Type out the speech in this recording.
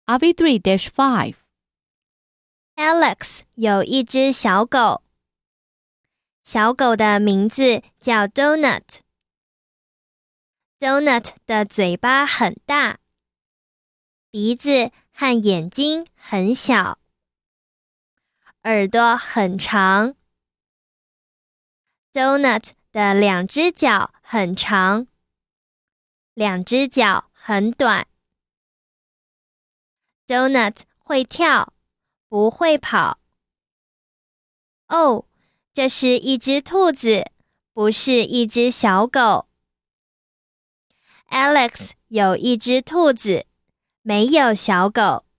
RV3-5 Alex 有一只小狗，小狗的名字叫 Donut。Donut 的嘴巴很大，鼻子和眼睛很小，耳朵很长。Donut 的两只脚很长，两只脚很短。Donut 会跳，不会跑。哦，这是一只兔子，不是一只小狗。Alex 有一只兔子，没有小狗。